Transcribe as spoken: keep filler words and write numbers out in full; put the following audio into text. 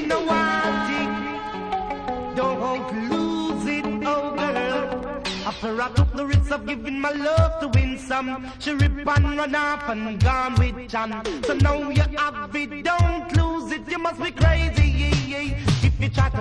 you know what it, don't lose it, oh girl. After I took the risk of giving my love to win some, she rip and run off and gone with John. So now you have it, don't lose it, you must be crazy. If you try